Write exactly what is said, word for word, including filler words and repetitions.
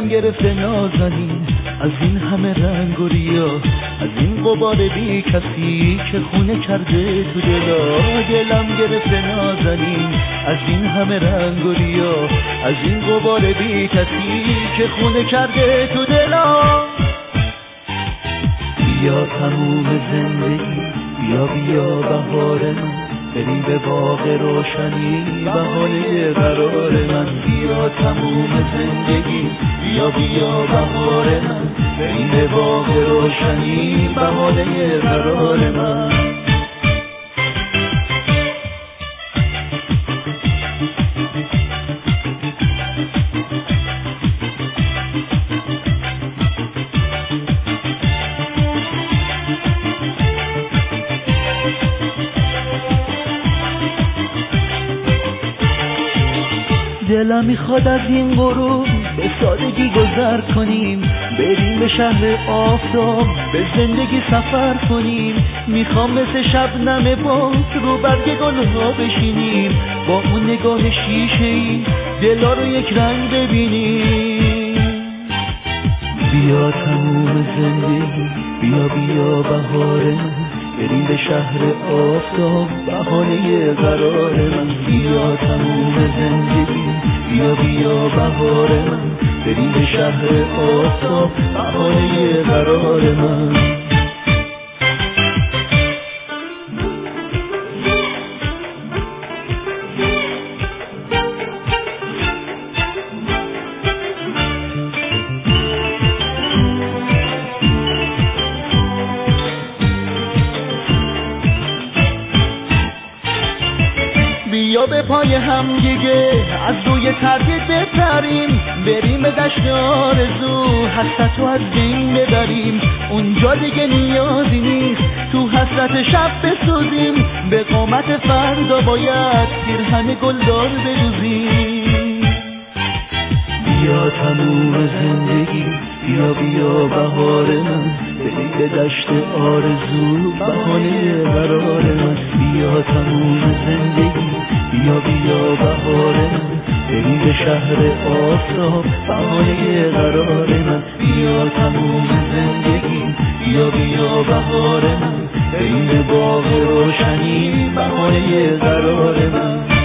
دلم گرفته نازنین از این همه رنگ و ریا، از این غبار بی کسی که خونه کرده تو دلا. دلم گرفته نازنین از این همه رنگ و ریا، از این غبار بی کسی که خونه کرده تو دلا. بیا تموم زندگی، بیا بیا بهار من، بریم به باغ روشنی بهانه قرار من. بیا تموم زندگی، بیا بیا بهار من، بریم به باغ روشنی بهانه قرار من. دلم میخواد از این غروب به سادگی گذر کنیم، بریم به شهر آفتاب به زندگی سفر کنیم. میخوام مثل شبنم باز رو برگ گلها بشینیم، با اون نگاه شیشه‌ای دلا رو یک رنگ ببینیم. بیا تموم زندگی، بیا بیا بهار من، بریم به شهر آفتاب بهانه قرار من. بیا تموم زندگی، بیا بیا بهار من، بریم به شهر آفتاب بهانه قرار من. بیا به پای هم دیگه از روی تردید بپریم، بریم به دشت آرزو حسرت رو از بین ببریم. اونجا دیگه نیازی نیست تو حسرت شب بسوزیم، به قامت فردا باید پیرهن گلدار بدوزیم. بیا تموم زندگی، بیا بیا بهار من، بریم به دشت آرزو بهانه قرار من. بیا تموم زندگی، بیا بیا بهار من، بریم به شهر آفتاب بهانه قرار من. بیا تموم زندگی، بیا بیا بهار من، بریم به باغ روشنی بهانه قرار من.